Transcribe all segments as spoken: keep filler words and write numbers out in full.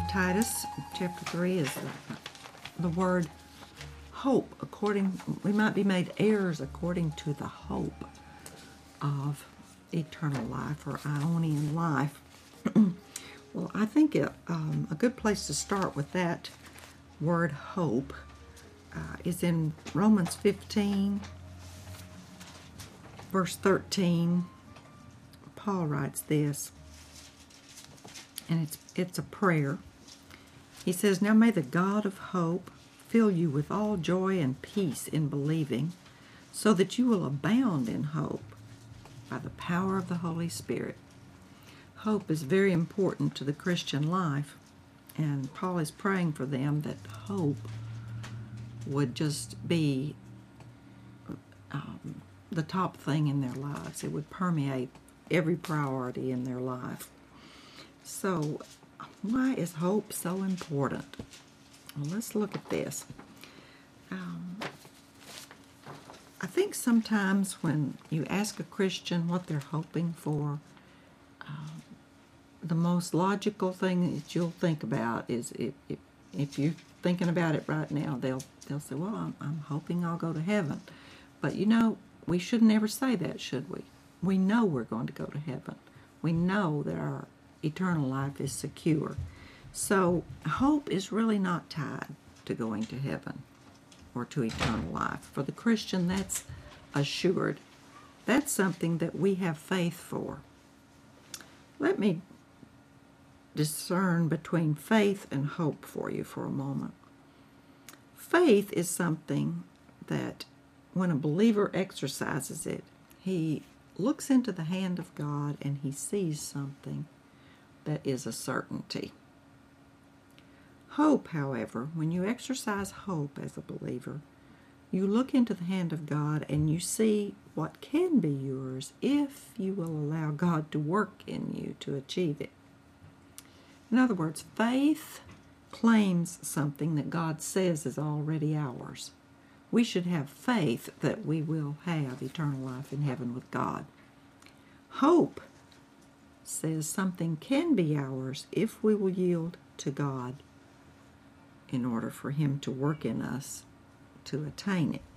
Titus chapter three is the, the word hope. According, we might be made heirs according to the hope of eternal life or Ionian life. Well, I think it, um, a good place to start with that word hope uh, is in Romans fifteen, verse thirteen. Paul writes this, and it's it's a prayer. He says, "Now may the God of hope fill you with all joy and peace in believing, so that you will abound in hope by the power of the Holy Spirit." Hope is very important to the Christian life, and Paul is praying for them that hope would just be um, the top thing in their lives. It would permeate every priority in their life. So, why is hope so important? Well, let's look at this. Um, I think sometimes when you ask a Christian what they're hoping for, um, the most logical thing that you'll think about is if, if, if you're thinking about it right now, they'll they'll say, well, I'm, I'm hoping I'll go to heaven. But you know, we should never say that, should we? We know we're going to go to heaven. We know that our eternal life is secure. So hope is really not tied to going to heaven or to eternal life. For the Christian, that's assured. That's something that we have faith for. Let me discern between faith and hope for you for a moment. Faith is something that when a believer exercises it, he looks into the hand of God and he sees something that is a certainty. Hope, however, when you exercise hope as a believer, you look into the hand of God and you see what can be yours if you will allow God to work in you to achieve it. In other words, faith claims something that God says is already ours. We should have faith that we will have eternal life in heaven with God. Hope says something can be ours if we will yield to God in order for Him to work in us to attain it.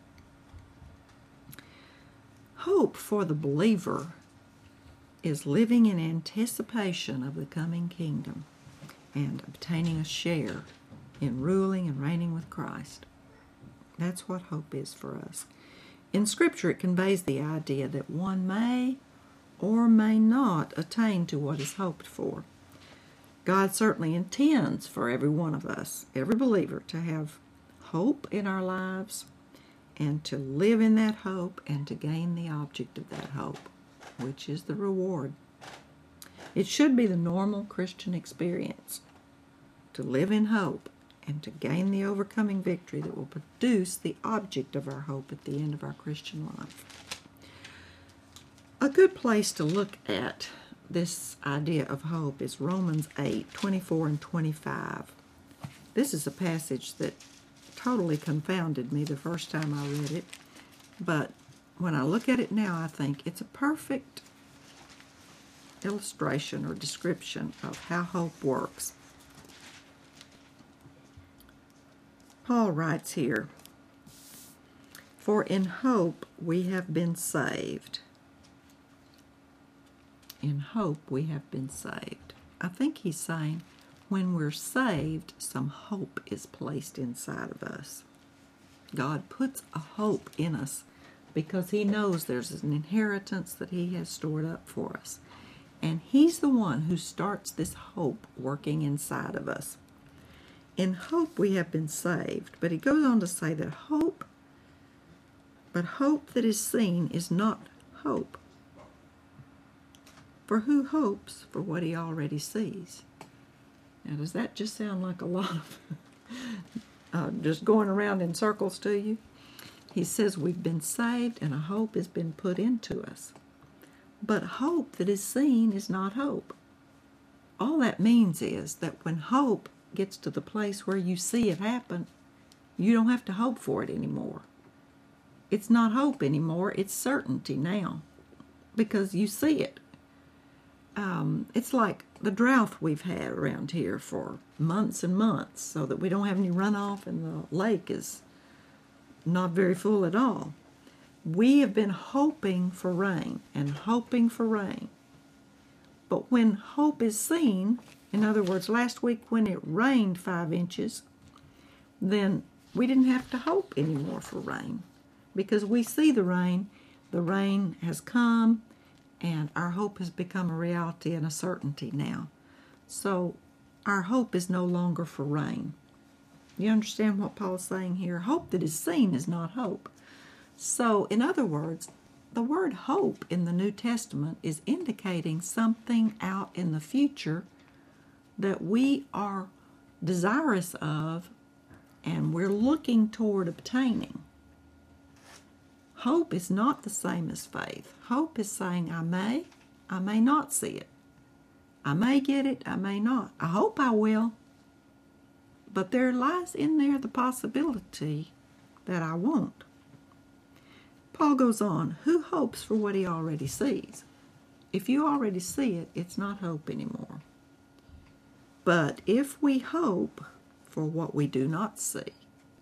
Hope for the believer is living in anticipation of the coming kingdom and obtaining a share in ruling and reigning with Christ. That's what hope is for us. In Scripture, it conveys the idea that one may or may not attain to what is hoped for. God certainly intends for every one of us, every believer, to have hope in our lives and to live in that hope and to gain the object of that hope, which is the reward. It should be the normal Christian experience to live in hope and to gain the overcoming victory that will produce the object of our hope at the end of our Christian life. A good place to look at this idea of hope is Romans eight, twenty-four and twenty-five. This is a passage that totally confounded me the first time I read it, but when I look at it now, I think it's a perfect illustration or description of how hope works. Paul writes here, "For in hope we have been saved." In hope we have been saved. I think he's saying when we're saved, some hope is placed inside of us. God puts a hope in us because He knows there's an inheritance that He has stored up for us. And He's the one who starts this hope working inside of us. In hope we have been saved, but he goes on to say that hope, but hope that is seen is not hope. For who hopes for what he already sees? Now, does that just sound like a lot of uh, just going around in circles to you? He says we've been saved and a hope has been put into us. But hope that is seen is not hope. All that means is that when hope gets to the place where you see it happen, you don't have to hope for it anymore. It's not hope anymore, it's certainty now, because you see it. um, it's like the drought we've had around here for months and months, so that we don't have any runoff and the lake is not very full at all. We have been hoping for rain and hoping for rain. But when hope is seen, in other words, last week when it rained five inches, then we didn't have to hope anymore for rain because we see the rain. The rain has come, and our hope has become a reality and a certainty now. So our hope is no longer for rain. You understand what Paul's saying here? Hope that is seen is not hope. So, in other words, the word hope in the New Testament is indicating something out in the future that we are desirous of and we're looking toward obtaining. Hope is not the same as faith. Hope is saying, I may, I may not see it. I may get it, I may not. I hope I will. But there lies in there the possibility that I won't. Paul goes on, who hopes for what he already sees? If you already see it, it's not hope anymore. But if we hope for what we do not see,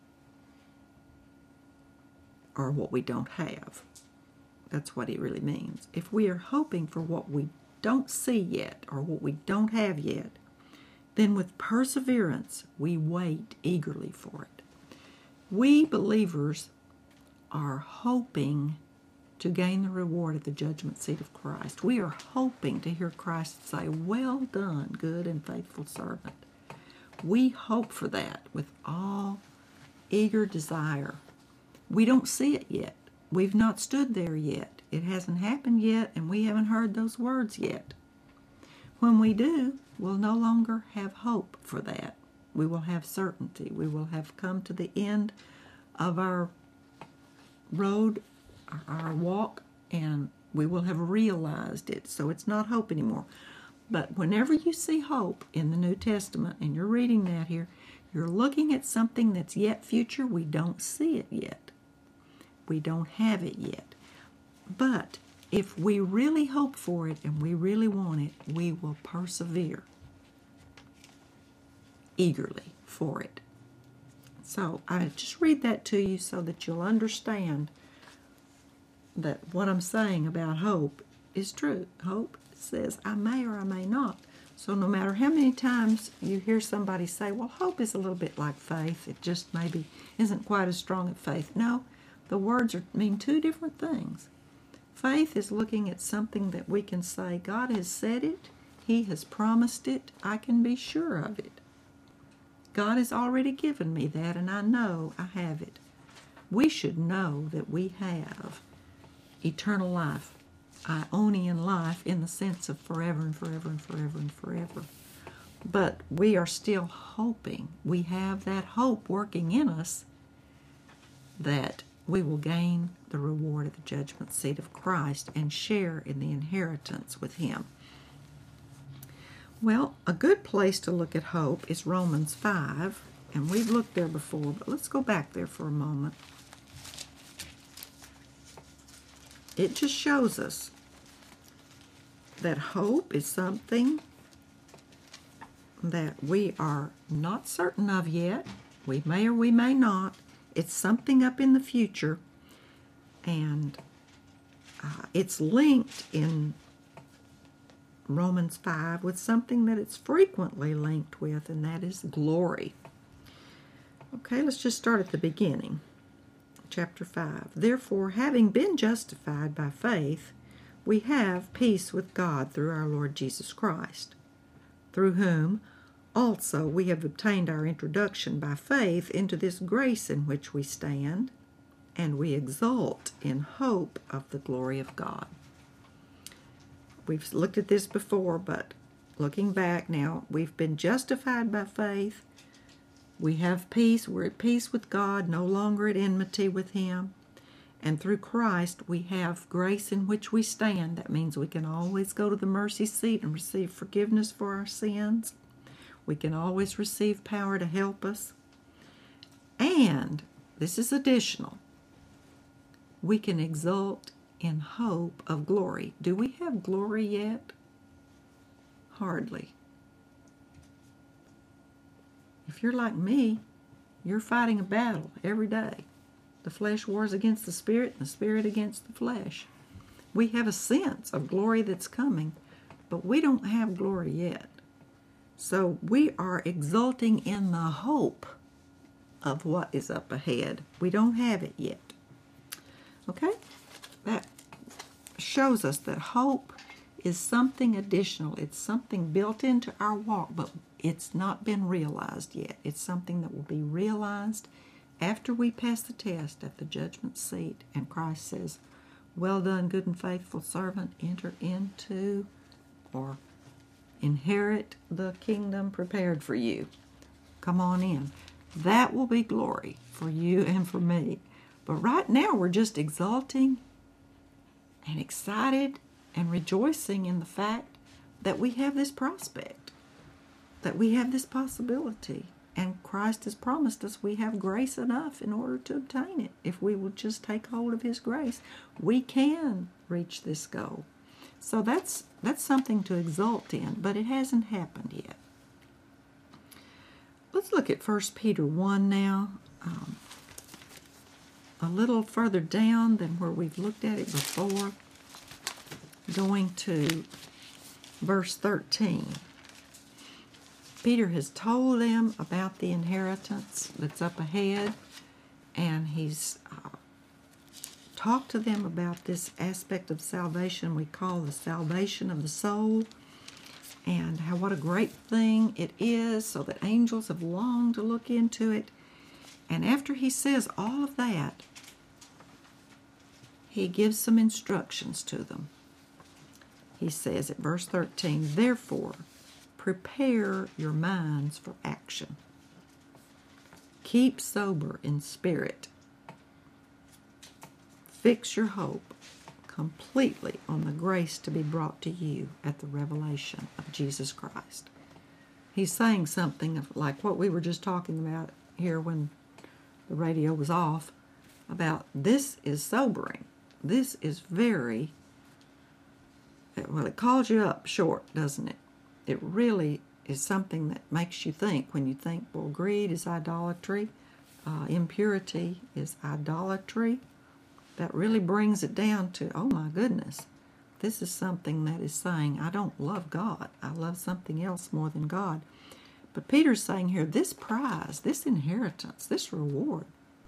or what we don't have, that's what he really means. If we are hoping for what we don't see yet, or what we don't have yet, then with perseverance we wait eagerly for it. We believers are hoping to gain the reward at the judgment seat of Christ. We are hoping to hear Christ say, well done, good and faithful servant. We hope for that with all eager desire. We don't see it yet. We've not stood there yet. It hasn't happened yet, and we haven't heard those words yet. When we do, we'll no longer have hope for that. We will have certainty. We will have come to the end of our road, our walk, and we will have realized it. So it's not hope anymore. But whenever you see hope in the New Testament, and you're reading that here, you're looking at something that's yet future. We don't see it yet. We don't have it yet. But if we really hope for it and we really want it, we will persevere eagerly for it. So I just read that to you so that you'll understand that what I'm saying about hope is true. Hope says I may or I may not. So no matter how many times you hear somebody say, well, hope is a little bit like faith. It just maybe isn't quite as strong as faith. No, the words are, mean two different things. Faith is looking at something that we can say, God has said it, He has promised it, I can be sure of it. God has already given me that, and I know I have it. We should know that we have eternal life, Ionian life, in the sense of forever and forever and forever and forever. But we are still hoping. We have that hope working in us that we will gain the reward of the judgment seat of Christ and share in the inheritance with Him. Well, a good place to look at hope is Romans five, and we've looked there before, but let's go back there for a moment. It just shows us that hope is something that we are not certain of yet. We may or we may not. It's something up in the future, and uh, it's linked in Romans five with something that it's frequently linked with, and that is glory. Okay, let's just start at the beginning. Chapter five. Therefore, having been justified by faith, we have peace with God through our Lord Jesus Christ, through whom also we have obtained our introduction by faith into this grace in which we stand, and we exult in hope of the glory of God. We've looked at this before, but looking back now, we've been justified by faith. We have peace. We're at peace with God, no longer at enmity with Him. And through Christ, we have grace in which we stand. That means we can always go to the mercy seat and receive forgiveness for our sins. We can always receive power to help us. And, this is additional, we can exult in hope of glory. Do we have glory yet? Hardly. If you're like me, you're fighting a battle every day. The flesh wars against the spirit, and the spirit against the flesh. We have a sense of glory that's coming, but we don't have glory yet. So we are exulting in the hope of what is up ahead. We don't have it yet. Okay? That shows us that hope is something additional. It's something built into our walk, but it's not been realized yet. It's something that will be realized after we pass the test at the judgment seat, and Christ says, well done, good and faithful servant, enter into or inherit the kingdom prepared for you. Come on in. That will be glory for you and for me. But right now we're just exulting and excited and rejoicing in the fact that we have this prospect, that we have this possibility. And Christ has promised us we have grace enough in order to obtain it. If we will just take hold of his grace, we can reach this goal. So that's that's something to exult in, but it hasn't happened yet. Let's look at First Peter one now, um, a little further down than where we've looked at it before, going to verse thirteen. Peter has told them about the inheritance that's up ahead, and he's uh, talked to them about this aspect of salvation we call the salvation of the soul, and how what a great thing it is, so that angels have longed to look into it. And after he says all of that, he gives some instructions to them. He says at verse thirteen, therefore, prepare your minds for action. Keep sober in spirit. Fix your hope completely on the grace to be brought to you at the revelation of Jesus Christ. He's saying something of like what we were just talking about here when the radio was off, about this is sobering. This is very, well, it calls you up short, doesn't it? It really is something that makes you think. When you think, well, greed is idolatry, uh, impurity is idolatry, that really brings it down to, oh my goodness, this is something that is saying, I don't love God. I love something else more than God. But Peter's saying here, this prize, this inheritance, this reward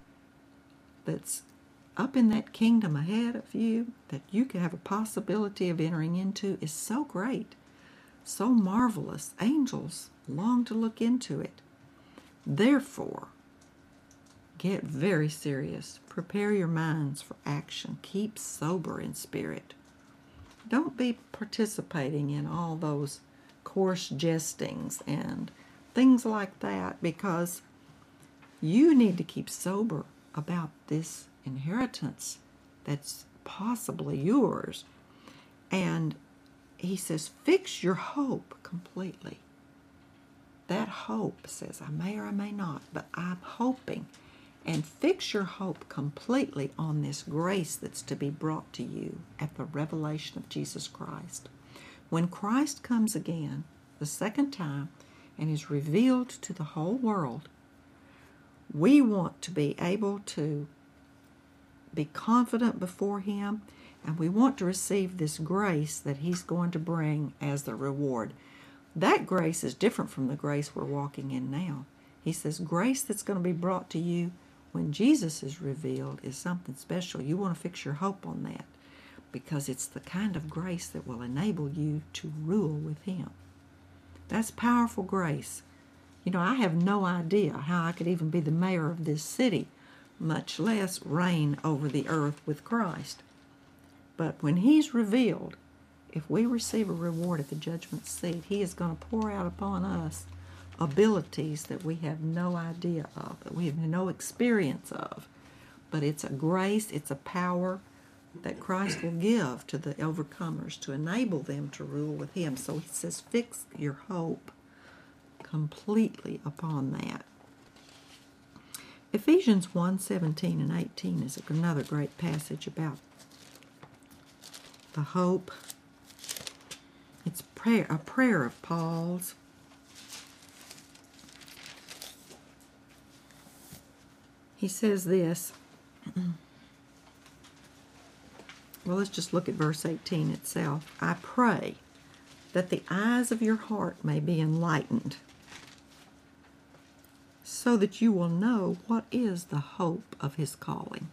that's up in that kingdom ahead of you, that you could have a possibility of entering into, is so great, so marvelous. Angels long to look into it. Therefore, get very serious. Prepare your minds for action. Keep sober in spirit. Don't be participating in all those coarse jestings and things like that, because you need to keep sober about this inheritance that's possibly yours. And he says, fix your hope completely. That hope says, I may or I may not, but I'm hoping. And fix your hope completely on this grace that's to be brought to you at the revelation of Jesus Christ. When Christ comes again, the second time, and is revealed to the whole world, we want to be able to be confident before him, and we want to receive this grace that he's going to bring as the reward. That grace is different from the grace we're walking in now. He says grace that's going to be brought to you when Jesus is revealed is something special. You want to fix your hope on that, because it's the kind of grace that will enable you to rule with him. That's powerful grace. You know, I have no idea how I could even be the mayor of this city, much less reign over the earth with Christ. But when he's revealed, if we receive a reward at the judgment seat, he is going to pour out upon us abilities that we have no idea of, that we have no experience of. But it's a grace, it's a power that Christ will give to the overcomers to enable them to rule with him. So he says, fix your hope completely upon that. Ephesians one, seventeen and eighteen is another great passage about the hope. It's prayer, a prayer of Paul's. He says this. Well, let's just look at verse eighteen itself. I pray that the eyes of your heart may be enlightened, so that you will know what is the hope of his calling.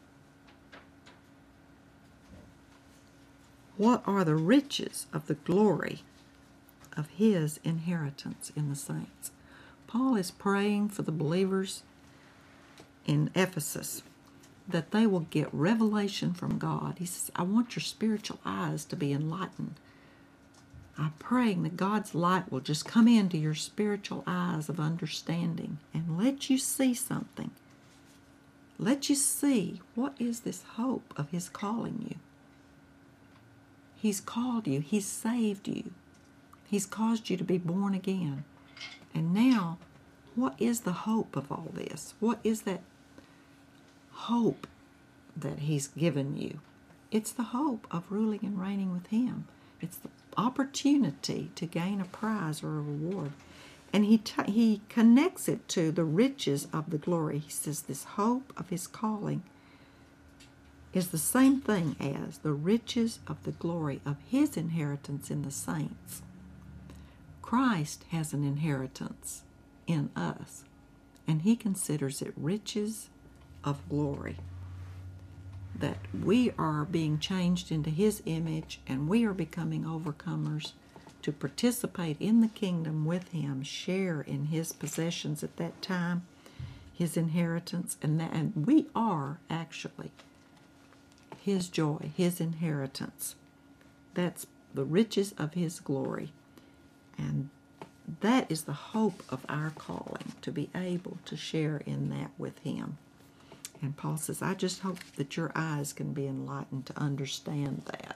What are the riches of the glory of his inheritance in the saints? Paul is praying for the believers in Ephesus that they will get revelation from God. He says, I want your spiritual eyes to be enlightened. I'm praying that God's light will just come into your spiritual eyes of understanding and let you see something. Let you see what is this hope of his calling you. He's called you. He's saved you. He's caused you to be born again. And now, what is the hope of all this? What is that hope that he's given you? It's the hope of ruling and reigning with him. It's the opportunity to gain a prize or a reward. And he t- he connects it to the riches of the glory. He says this hope of his calling is the same thing as the riches of the glory of his inheritance in the saints. Christ has an inheritance in us, and he considers it riches of glory. That we are being changed into his image, and we are becoming overcomers to participate in the kingdom with him, share in his possessions at that time, his inheritance, and that, and we are actually his joy, his inheritance. That's the riches of his glory. And that is the hope of our calling, to be able to share in that with him. And Paul says, I just hope that your eyes can be enlightened to understand that.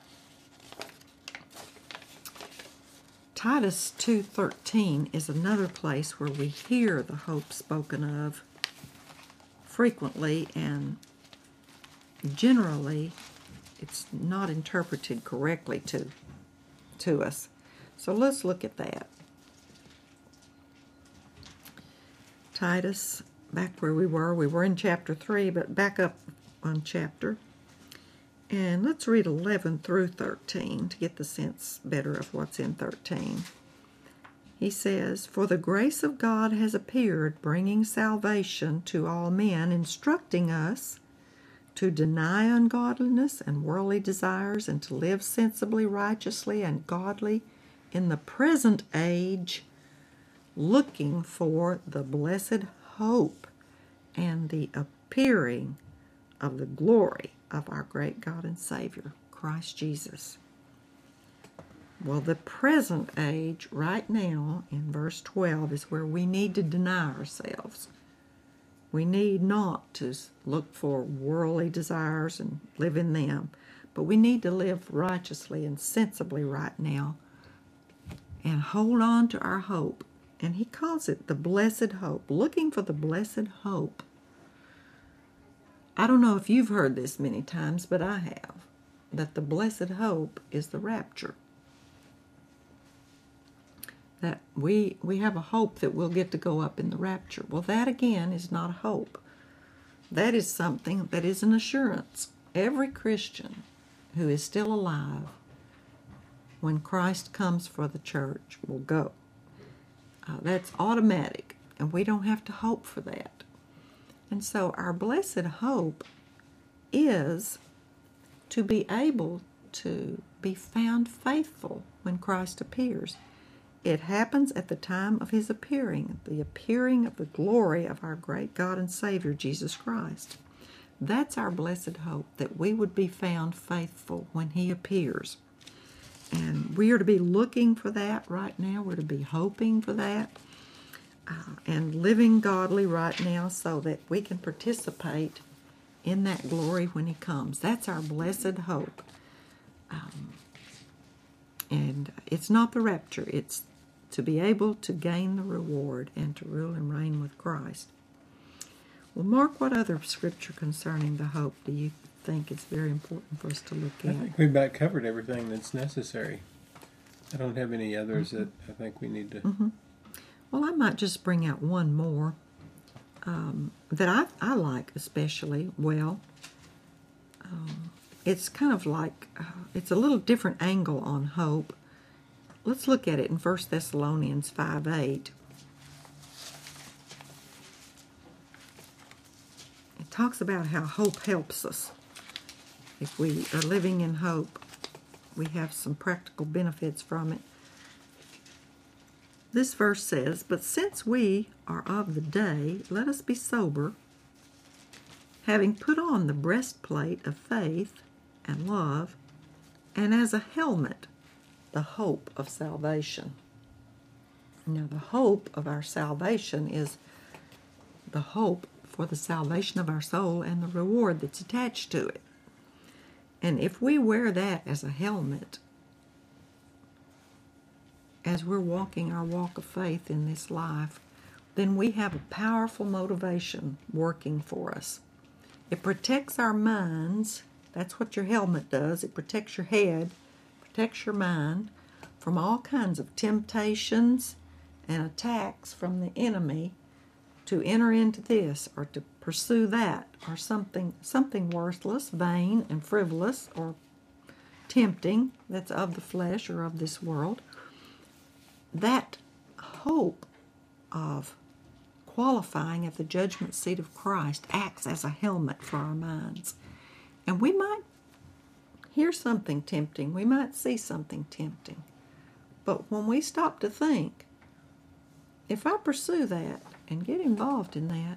Titus two thirteen is another place where we hear the hope spoken of frequently, and generally it's not interpreted correctly to, to us. So let's look at that. Titus, back where we were, we were in chapter three, but back up one chapter. And let's read eleven through thirteen to get the sense better of what's in thirteen. He says, For the grace of God has appeared, bringing salvation to all men, instructing us to deny ungodliness and worldly desires, and to live sensibly, righteously, and godly in the present age, looking for the blessed hope and the appearing of the glory of our great God and Savior, Christ Jesus. Well, the present age right now in verse twelve is where we need to deny ourselves. We need not to look for worldly desires and live in them, but we need to live righteously and sensibly right now and hold on to our hope. And he calls it the blessed hope, looking for the blessed hope. I don't know if you've heard this many times, but I have, that the blessed hope is the rapture. That we we have a hope that we'll get to go up in the rapture. Well, that again is not a hope. That is something that is an assurance. Every Christian who is still alive, when Christ comes for the church, will go. Uh, that's automatic, and we don't have to hope for that. And so our blessed hope is to be able to be found faithful when Christ appears. It happens at the time of his appearing, the appearing of the glory of our great God and Savior, Jesus Christ. That's our blessed hope, that we would be found faithful when he appears. And we are to be looking for that right now. We're to be hoping for that uh, and living godly right now so that we can participate in that glory when he comes. That's our blessed hope. Um, and it's not the rapture. It's to be able to gain the reward and to rule and reign with Christ. Well, Mark, what other scripture concerning the hope do you think it's very important for us to look at? I think we've about covered everything that's necessary. I don't have any others mm-hmm. that I think we need to... Mm-hmm. Well, I might just bring out one more um, that I, I like especially well. Um, it's kind of like, uh, it's a little different angle on hope. Let's look at it in First Thessalonians five eight. It talks about how hope helps us. If we are living in hope, we have some practical benefits from it. This verse says, "But since we are of the day, let us be sober, having put on the breastplate of faith and love, and as a helmet, the hope of salvation." Now, the hope of our salvation is the hope for the salvation of our soul and the reward that's attached to it. And if we wear that as a helmet, as we're walking our walk of faith in this life, then we have a powerful motivation working for us. It protects our minds. That's what your helmet does. It protects your head, protects your mind from all kinds of temptations and attacks from the enemy to enter into this or to pursue that or something something worthless, vain, and frivolous or tempting that's of the flesh or of this world. That hope of qualifying at the judgment seat of Christ acts as a helmet for our minds. And we might hear something tempting. We might see something tempting. But when we stop to think, if I pursue that and get involved in that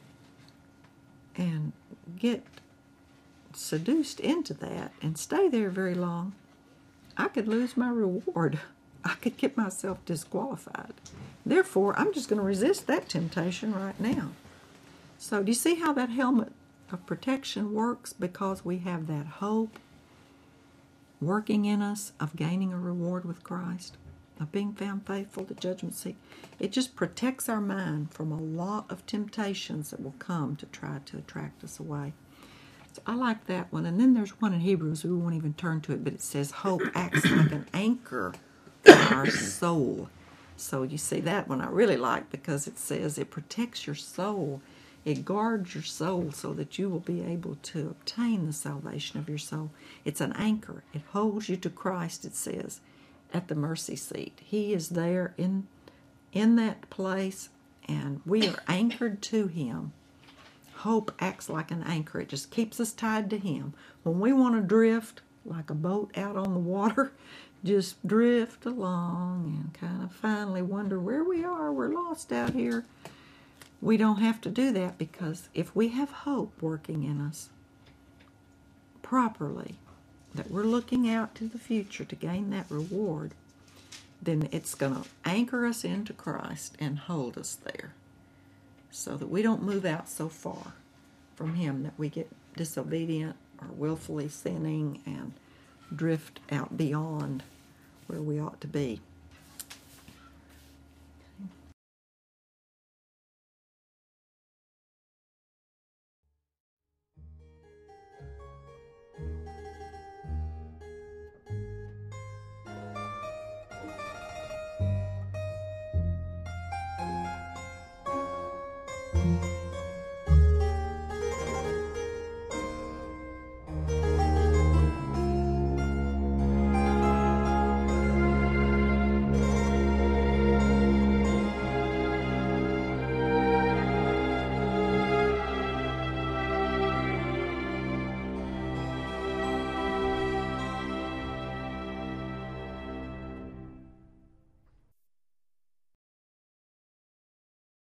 and get seduced into that and stay there very long, I could lose my reward. I could get myself disqualified. Therefore, I'm just going to resist that temptation right now. So do you see how that helmet of protection works? Because we have that hope working in us of gaining a reward with Christ, of being found faithful to judgment seat. It just protects our mind from a lot of temptations that will come to try to attract us away. So I like that one. And then there's one in Hebrews, we won't even turn to it, but it says hope acts like an anchor for our soul. So you see, that one I really like because it says it protects your soul. It guards your soul so that you will be able to obtain the salvation of your soul. It's an anchor. It holds you to Christ, it says, at the mercy seat. He is there in, in that place, and we are anchored to Him. Hope acts like an anchor. It just keeps us tied to Him. When we want to drift, like a boat out on the water, just drift along and kind of finally wonder where we are. We're lost out here. We don't have to do that, because if we have hope working in us properly, that we're looking out to the future to gain that reward, then it's going to anchor us into Christ and hold us there so that we don't move out so far from Him that we get disobedient or willfully sinning and drift out beyond where we ought to be.